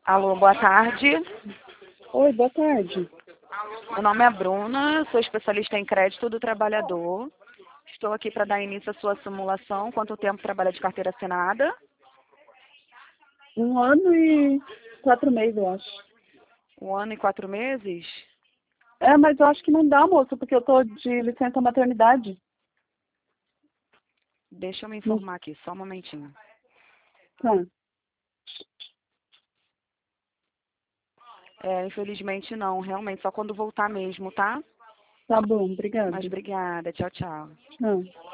Alô, boa tarde. Oi, boa tarde. Meu nome é Bruna, sou especialista em crédito do trabalhador. Estou aqui para dar início à sua simulação. Quanto tempo trabalha de carteira assinada? 1 ano e 4 meses, eu acho. 1 ano e 4 meses? Mas eu acho que não dá, moça, porque eu tô de licença maternidade. Deixa eu me Não. informar aqui, só um momentinho. Tá, Infelizmente não, realmente, só quando voltar mesmo, tá? tá bom, Mas obrigada. obrigada, tchau, tchau. Tchau.